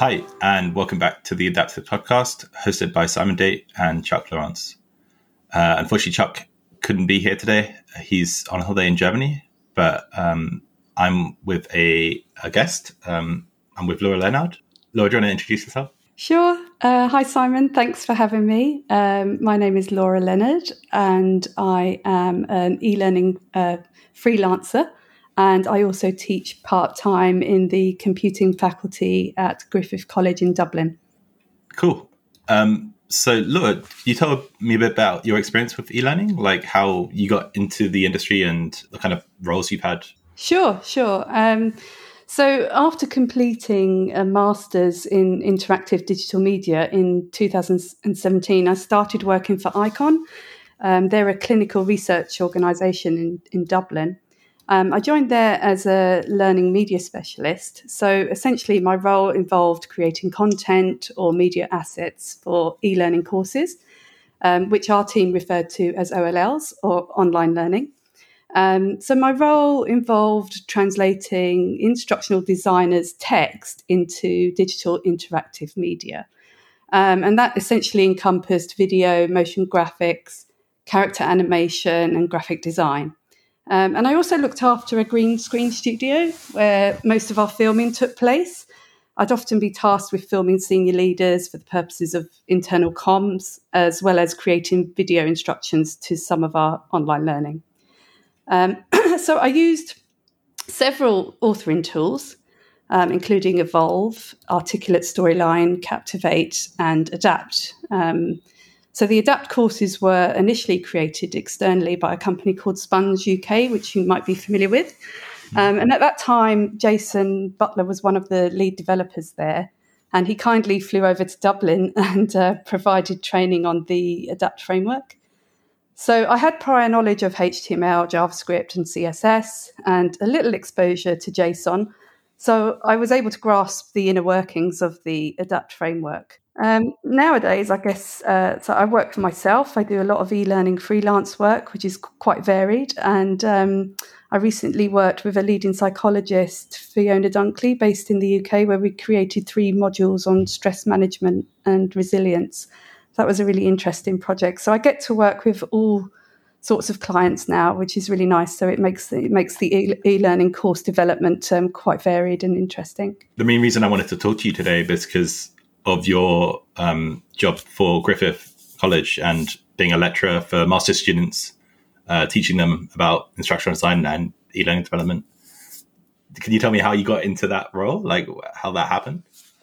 Hi, and welcome back to the Adaptive Podcast, hosted by Simon Date and Chuck Lawrence. Unfortunately, Chuck couldn't be here today. He's on holiday in Germany, but I'm with a guest. I'm with Laura Leonard. Laura, do you want to introduce yourself? Sure. Hi, Simon. Thanks for having me. My name is Laura Leonard, and I am an e-learning freelancer. And I also teach part-time in the computing faculty at Griffith College in Dublin. Cool. So, Laura, can you tell me a bit about your experience with e-learning, like how you got into the industry and the kind of roles you've had? Sure. So after completing a master's in interactive digital media in 2017, I started working for ICON. They're a clinical research organisation in Dublin. I joined there as a learning media specialist. So essentially my role involved creating content or media assets for e-learning courses, which our team referred to as OLLs or online learning. So my role involved translating instructional designers' text into digital interactive media. And that essentially encompassed video, motion graphics, character animation, and graphic design. And I also looked after a green screen studio where most of our filming took place. I'd often be tasked with filming senior leaders for the purposes of internal comms, as well as creating video instructions to some of our online learning. So I used several authoring tools, including Evolve, Articulate Storyline, Captivate, and Adapt. So the Adapt courses were initially created externally by a company called Sponge UK, which you might be familiar with. And at that time, Jason Butler was one of the lead developers there. And he kindly flew over to Dublin and provided training on the Adapt framework. So I had prior knowledge of HTML, JavaScript, and CSS, and a little exposure to JSON. So I was able to grasp the inner workings of the Adapt framework. Nowadays, I guess, so I work for myself. I do a lot of e-learning freelance work, which is quite varied. And I recently worked with a leading psychologist, Fiona Dunkley, based in the UK, where we created 3 modules on stress management and resilience. That was a really interesting project. So I get to work with all sorts of clients now, which is really nice. So it makes the e-learning course development quite varied and interesting. The main reason I wanted to talk to you today is because of your job for Griffith College and being a lecturer for master's students, teaching them about instructional design and e-learning development. Can you tell me how you got into that role, like how that happened?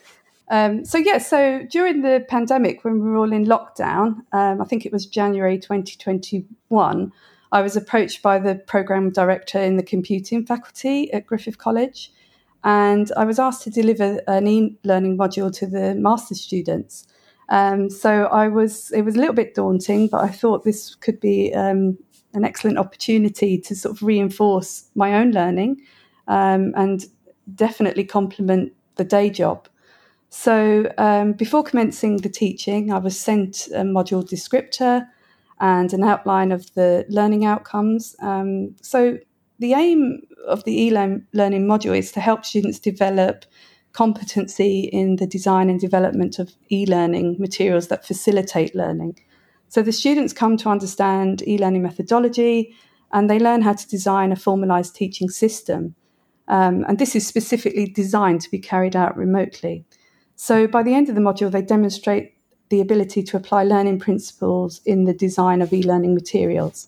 So during the pandemic, when we were all in lockdown, I think it was January 2021, I was approached by the program director in the computing faculty at Griffith College. And I was asked to deliver an e-learning module to the master's students. So it was a little bit daunting, but I thought this could be an excellent opportunity to sort of reinforce my own learning and definitely complement the day job. So before commencing the teaching, I was sent a module descriptor and an outline of the learning outcomes. So the aim of the e-learning module is to help students develop competency in the design and development of e-learning materials that facilitate learning. So the students come to understand e-learning methodology and they learn how to design a formalized teaching system. And this is specifically designed to be carried out remotely. So by the end of the module, they demonstrate the ability to apply learning principles in the design of e-learning materials.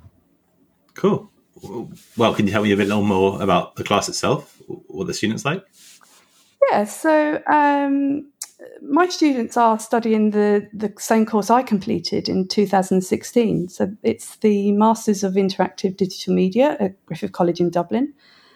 Cool. Well, can you tell me a bit more about the class itself, what the students like? Yeah, so my students are studying the same course I completed in 2016. So it's the Masters of Interactive Digital Media at Griffith College in Dublin.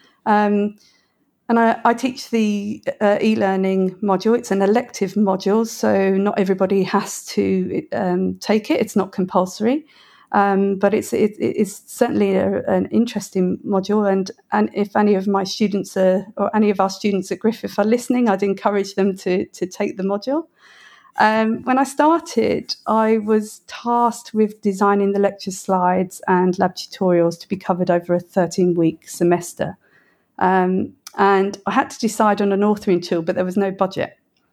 And I teach the e-learning module. It's an elective module, so not everybody has to take it. It's not compulsory, but it's certainly an interesting module. And if any of my students or any of our students at Griffith are listening, I'd encourage them to take the module. When I started, I was tasked with designing the lecture slides and lab tutorials to be covered over a 13-week semester. And I had to decide on an authoring tool, but there was no budget.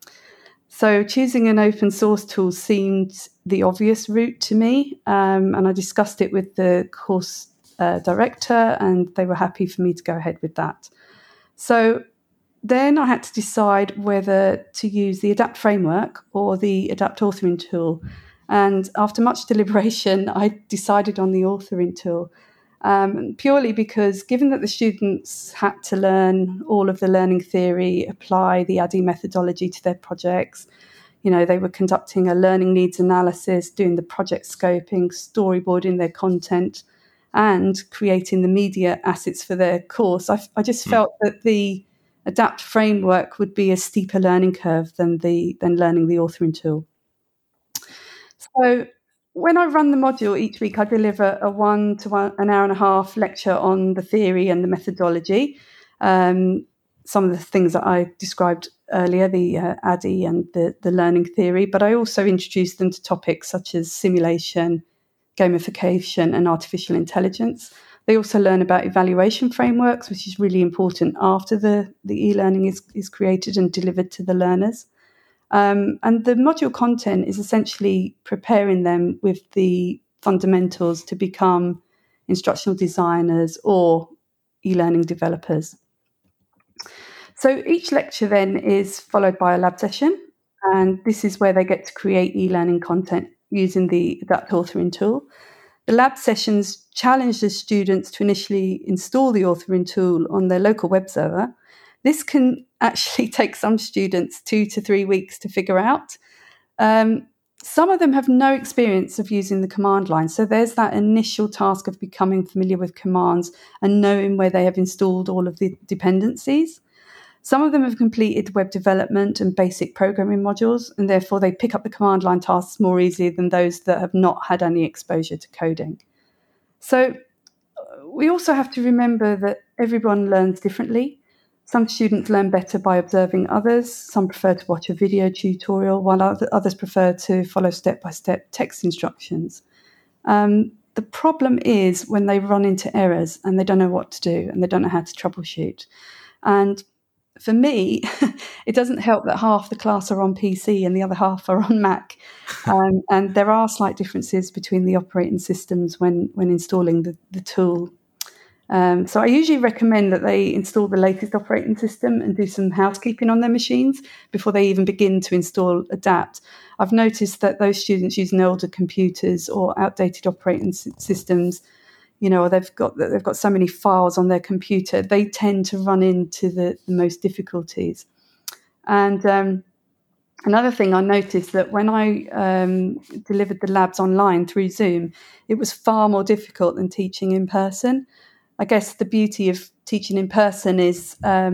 So choosing an open source tool seemed the obvious route to me, and I discussed it with the course director, and they were happy for me to go ahead with that. So then I had to decide whether to use the ADAPT framework or the ADAPT authoring tool. And after much deliberation, I decided on the authoring tool, purely because given that the students had to learn all of the learning theory, apply the ADDIE methodology to their projects, they were conducting a learning needs analysis, doing the project scoping, storyboarding their content, and creating the media assets for their course. I just felt that the ADAPT framework would be a steeper learning curve than learning the authoring tool. So when I run the module each week, I deliver a 1 to an hour and a half lecture on the theory and the methodology. Some of the things that I described earlier, the ADDIE and the learning theory, but I also introduce them to topics such as simulation, gamification, and artificial intelligence. They also learn about evaluation frameworks, which is really important after the e-learning is created and delivered to the learners. And the module content is essentially preparing them with the fundamentals to become instructional designers or e-learning developers. So each lecture then is followed by a lab session, and this is where they get to create e-learning content using the ADAPT authoring tool. The lab sessions challenge the students to initially install the authoring tool on their local web server. This can actually take some students 2 to 3 weeks to figure out. Some of them have no experience of using the command line, so there's that initial task of becoming familiar with commands and knowing where they have installed all of the dependencies. Some of them have completed web development and basic programming modules, and therefore they pick up the command line tasks more easily than those that have not had any exposure to coding. So we also have to remember that everyone learns differently. Some students learn better by observing others. Some prefer to watch a video tutorial, while others prefer to follow step-by-step text instructions. The problem is when they run into errors and they don't know what to do and they don't know how to troubleshoot. And for me, it doesn't help that half the class are on PC and the other half are on Mac. And there are slight differences between the operating systems when installing the tool. So I usually recommend that they install the latest operating system and do some housekeeping on their machines before they even begin to install ADAPT. I've noticed that those students using older computers or outdated operating systems, or they've got so many files on their computer, they tend to run into the most difficulties. And another thing I noticed that when I delivered the labs online through Zoom, it was far more difficult than teaching in person. I guess the beauty of teaching in person is,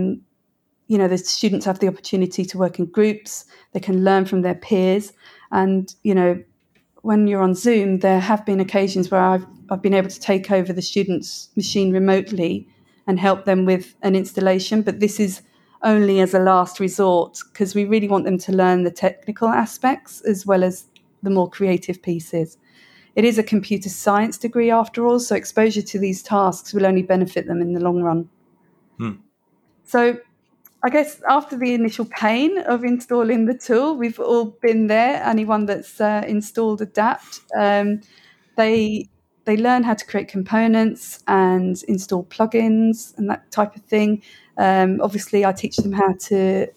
the students have the opportunity to work in groups. They can learn from their peers. And, when you're on Zoom, there have been occasions where I've been able to take over the student's machine remotely and help them with an installation. But this is only as a last resort because we really want them to learn the technical aspects as well as the more creative pieces. It is a computer science degree after all, so exposure to these tasks will only benefit them in the long run. So I guess after the initial pain of installing the tool, we've all been there, anyone that's installed ADAPT. They learn how to create components and install plugins and that type of thing. Obviously, I teach them how to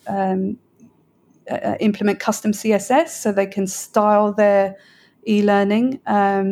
implement custom CSS so they can style their e-learning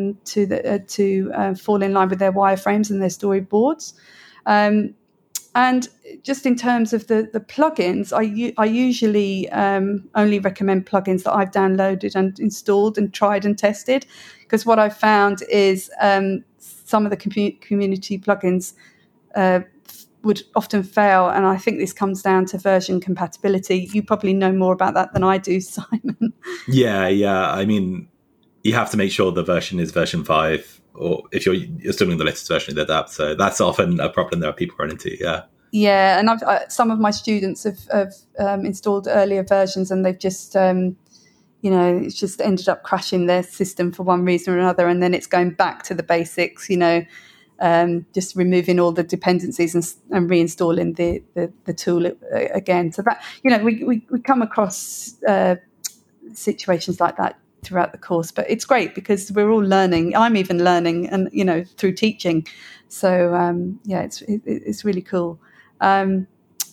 to fall in line with their wireframes and their storyboards. And just in terms of the plugins, I usually only recommend plugins that I've downloaded and installed and tried and tested, because what I've found is some of the community plugins would often fail, and I think this comes down to version compatibility. You probably know more about that than I do, Simon. Yeah. I mean, you have to make sure the version is version 5, or if you're assuming the latest version of ADAPT. So that's often a problem that people run into. Yeah, and some of my students have installed earlier versions, and they've just, it's just ended up crashing their system for one reason or another, and then it's going back to the basics, just removing all the dependencies and reinstalling the tool again. So that, we come across situations like that throughout the course. But it's great because we're all learning. I'm even learning, and through teaching. So it's really cool. And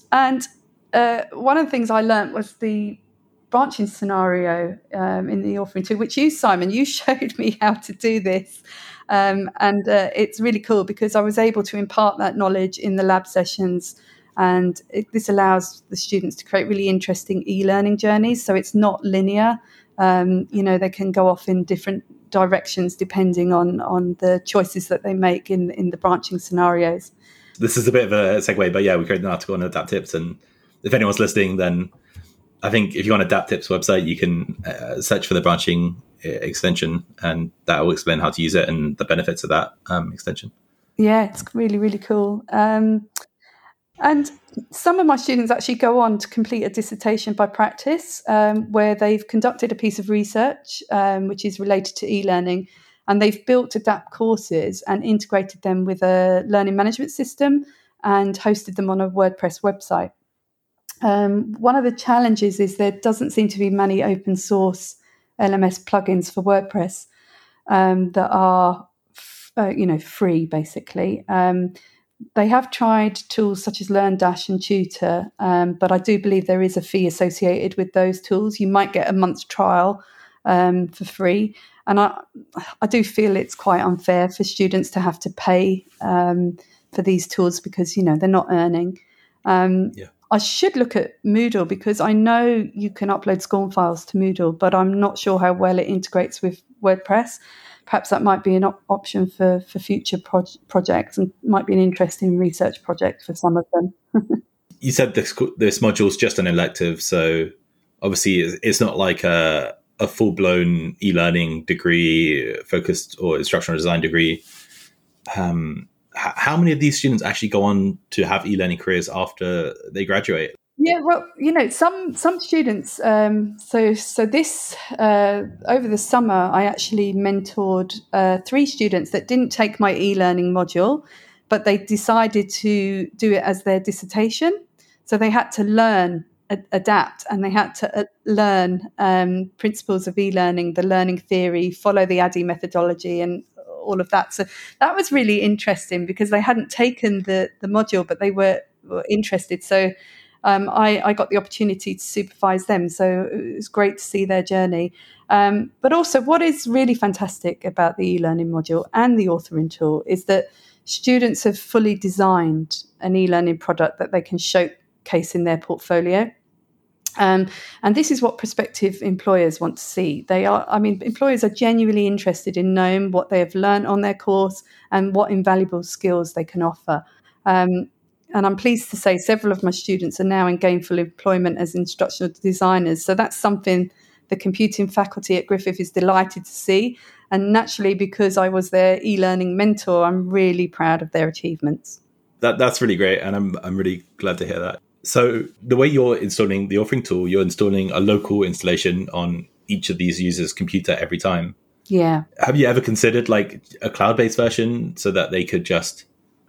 one of the things I learned was the branching scenario in the authoring tool, which Simon, you showed me how to do this. And it's really cool because I was able to impart that knowledge in the lab sessions. And this allows the students to create really interesting e-learning journeys. So it's not linear. They can go off in different directions depending on the choices that they make in the branching scenarios. This is a bit of a segue, but yeah, we created an article on Adapt Tips. And if anyone's listening, then I think if you want Adapt Tips website, you can search for the branching extension, and that will explain how to use it and the benefits of that extension. Yeah, it's really, really cool. And some of my students actually go on to complete a dissertation by practice, where they've conducted a piece of research which is related to e-learning, and they've built Adapt courses and integrated them with a learning management system and hosted them on a WordPress website. One of the challenges is there doesn't seem to be many open source LMS plugins for WordPress that are free, basically. They have tried tools such as LearnDash and Tutor, but I do believe there is a fee associated with those tools. You might get a month's trial for free. And I do feel it's quite unfair for students to have to pay for these tools because, they're not earning. I should look at Moodle because I know you can upload SCORM files to Moodle, but I'm not sure how well it integrates with WordPress. Perhaps that might be an option for future projects, and might be an interesting research project for some of them. You said this module is just an elective, so obviously it's not like a full-blown e-learning degree focused or instructional design degree. How many of these students actually go on to have e-learning careers after they graduate? Yeah, well, some students. So this over the summer, I actually mentored 3 students that didn't take my e-learning module, but they decided to do it as their dissertation. So they had to learn Adapt, and they had to learn principles of e-learning, the learning theory, follow the ADDIE methodology, and all of that. So that was really interesting because they hadn't taken the module, but they were interested. So I got the opportunity to supervise them. So it was great to see their journey. But also what is really fantastic about the e-learning module and the authoring tool is that students have fully designed an e-learning product that they can showcase in their portfolio. And this is what prospective employers want to see. Employers are genuinely interested in knowing what they have learned on their course and what invaluable skills they can offer. And I'm pleased to say several of my students are now in gainful employment as instructional designers. So that's something the computing faculty at Griffith is delighted to see. And naturally, because I was their e-learning mentor, I'm really proud of their achievements. That's really great. And I'm really glad to hear that. So the way you're installing the authoring tool, you're installing a local installation on each of these users' computer every time. Yeah. Have you ever considered like a cloud-based version so that they could just,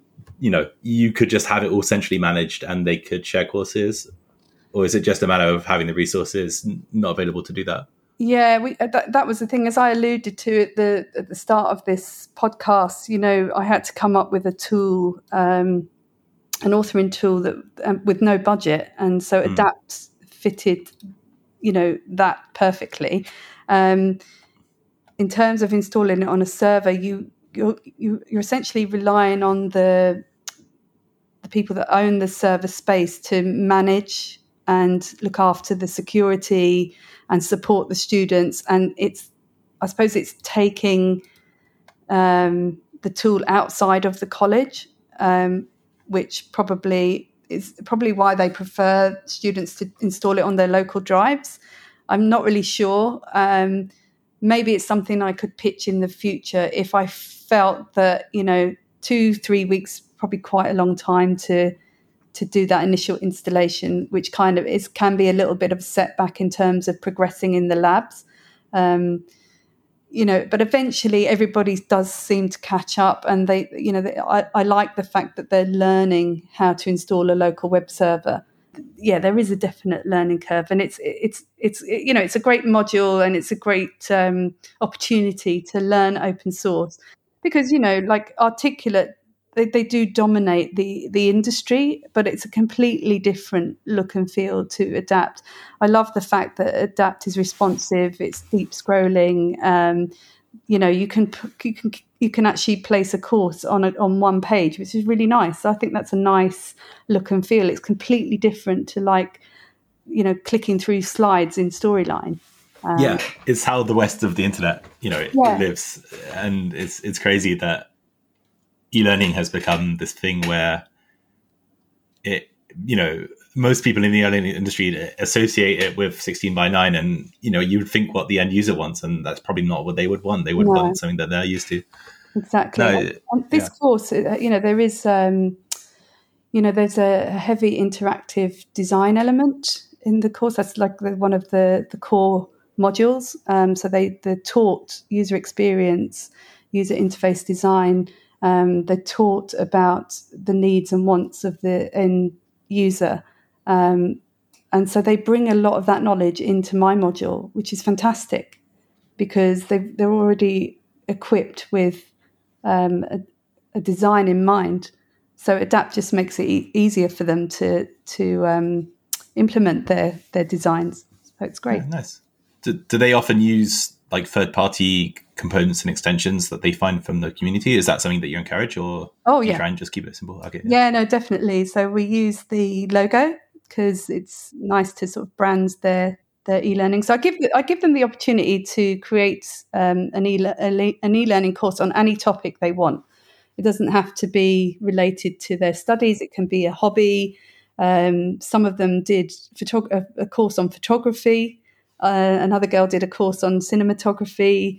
you could just have it all centrally managed and they could share courses? Or is it just a matter of having the resources not available to do that? Yeah, that was the thing. As I alluded to at the start of this podcast, I had to come up with a tool, an authoring tool that with no budget, and so Adapt fitted, that perfectly. In terms of installing it on a server, you're essentially relying on the people that own the server space to manage and look after the security and support the students. And I suppose it's taking the tool outside of the college, which probably is why they prefer students to install it on their local drives. I'm not really sure. Maybe it's something I could pitch in the future if I felt that, 2-3 weeks, probably quite a long time to do that initial installation, which kind of can be a little bit of a setback in terms of progressing in the labs. But eventually everybody does seem to catch up, and I like the fact that they're learning how to install a local web server. there is a definite learning curve, and it's it's a great module, and it's a great opportunity to learn open source, because like Articulate, they do dominate the industry, but it's a completely different look and feel to Adapt. I love the fact that Adapt is responsive, it's deep scrolling. You can actually place a course on one page, which is really nice. So I think that's a nice look and feel. It's completely different to clicking through slides in Storyline. It's how the West of the internet, it lives, and it's crazy that e-learning has become this thing where most people in the e-learning industry associate it with 16:9, and you would think what the end user wants, and that's probably not what they would want. They would want something that they're used to. Exactly. On this course, there is there's a heavy interactive design element in the course. That's like one of the core modules. So they're taught user experience, user interface design. They're taught about the needs and wants of the end user. And so they bring a lot of that knowledge into my module, which is fantastic, because they're already equipped with a design in mind. So Adapt just makes it easier for them to implement their designs. So it's great. Yeah, nice. Do they often use like third-party components and extensions that they find from the community? Is that something that you encourage, or do you try and just keep it simple? Okay. Yeah, no, definitely. So we use the logo because it's nice to sort of brand their e-learning. So I give them the opportunity to create an e-learning course on any topic they want. It doesn't have to be related to their studies. It can be a hobby. Some of them did a course on photography. Another girl did a course on cinematography.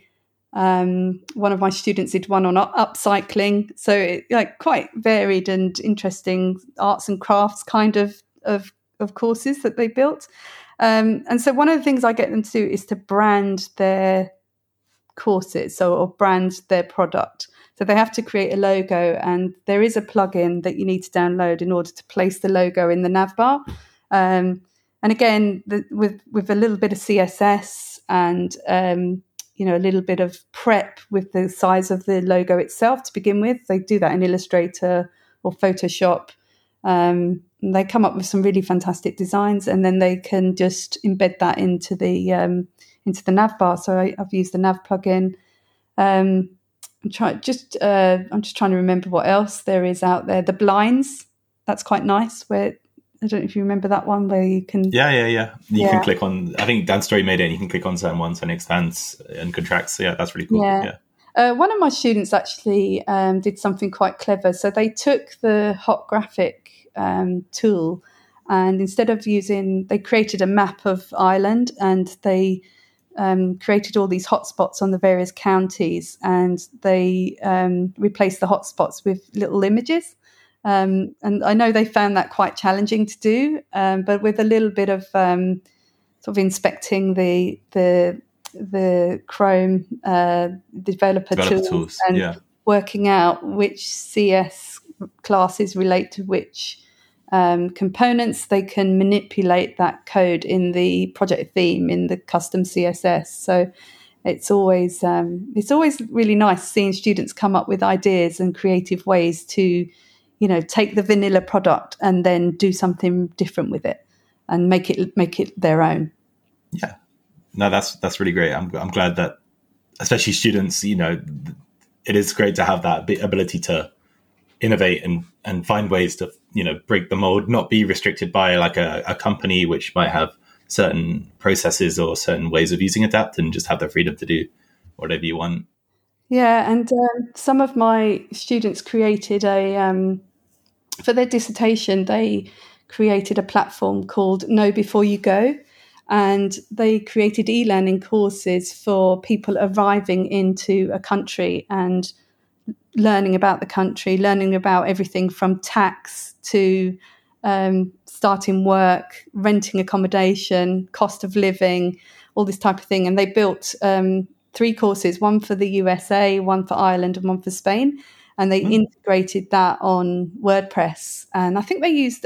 One of my students did one on upcycling. So quite varied and interesting arts and crafts kind of courses that they built. And so one of the things I get them to do is to brand their courses, or brand their product. So they have to create a logo, and there is a plugin that you need to download in order to place the logo in the navbar. And again, with a little bit of CSS and a little bit of prep with the size of the logo itself to begin with. They do that in Illustrator or Photoshop. They come up with some really fantastic designs, and then they can just embed that into the navbar. So I've used the nav plugin. I'm just trying to remember what else there is out there. The blinds, that's quite nice. Where I don't know if you remember that one, where you can you can click on. I think Dan Story made it. And you can click on certain ones and it expands and contracts. So that's really cool. One of my students actually did something quite clever. So they took the Hot Graphic tool, and instead of they created a map of Ireland, and they created all these hotspots on the various counties, and they replaced the hotspots with little images. And I know they found that quite challenging to do, but with a little bit of sort of inspecting the Chrome developer tools and working out which CS classes relate to which components, they can manipulate that code in the project theme, in the custom CSS. So it's always really nice seeing students come up with ideas and creative ways to take the vanilla product and then do something different with it and make it their own. Yeah, no, that's really great. I'm glad that, especially students, it is great to have that ability to innovate and find ways to break the mold, not be restricted by like a company which might have certain processes or certain ways of using Adapt, and just have the freedom to do whatever you want. Yeah, and some of my students created for their dissertation, they created a platform called Know Before You Go, and they created e-learning courses for people arriving into a country and learning about the country, learning about everything from tax to starting work, renting accommodation, cost of living, all this type of thing. And they built 3 courses, one for the USA, one for Ireland, and one for Spain. And they integrated that on WordPress. And I think they used a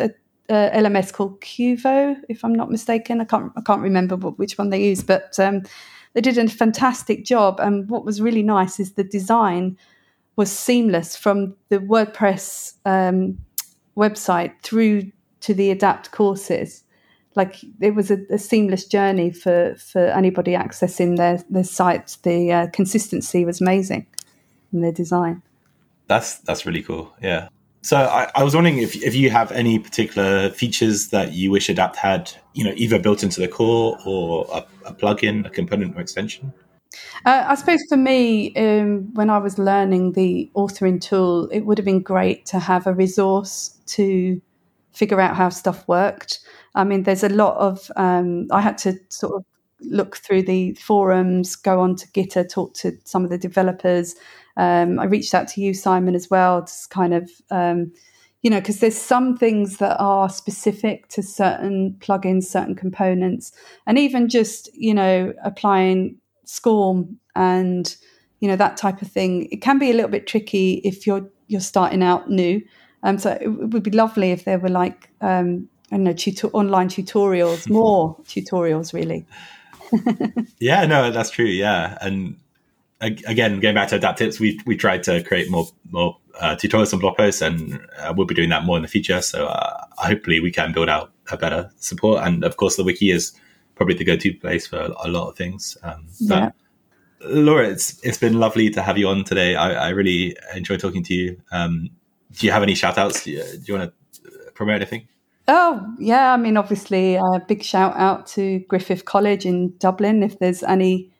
LMS called Cuvo, if I'm not mistaken. I can't remember which one they use, but they did a fantastic job. And what was really nice is the design was seamless from the WordPress website through to the Adapt courses. Like it was a seamless journey for anybody accessing their site. The consistency was amazing in their design. That's really cool. Yeah. So I was wondering if you have any particular features that you wish Adapt had, either built into the core or a plugin, a component or extension. I suppose for me, when I was learning the authoring tool, it would have been great to have a resource to figure out how stuff worked. I mean, there's a lot of, I had to sort of look through the forums, go on to Gitter, talk to some of the developers. I reached out to you, Simon, as well, to kind of, because there's some things that are specific to certain plugins, certain components, and even just, applying SCORM and, that type of thing. It can be a little bit tricky if you're starting out new. So it would be lovely if there were like, online tutorials, more tutorials, really. Yeah, no, that's true. Yeah. And again, going back to Adapt Tips, we tried to create more tutorials and blog posts, and we'll be doing that more in the future. So hopefully we can build out a better support. And of course, the wiki is probably the go-to place for a lot of things. Yeah. Laura, it's been lovely to have you on today. I really enjoyed talking to you. Do you have any shout outs? Do you want to promote anything? Oh, yeah. I mean, obviously, a big shout out to Griffith College in Dublin. If there's any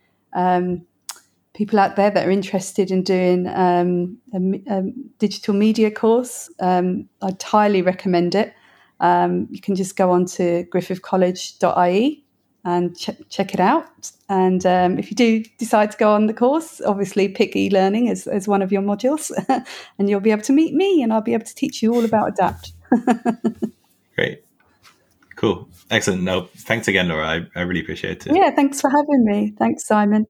people out there that are interested in doing a digital media course, I'd highly recommend it. You can just go on to griffithcollege.ie and check it out. And if you do decide to go on the course, obviously pick e-learning as one of your modules and you'll be able to meet me and I'll be able to teach you all about Adapt. Great. Cool. Excellent. No, thanks again, Laura. I really appreciate it. Yeah, thanks for having me. Thanks, Simon.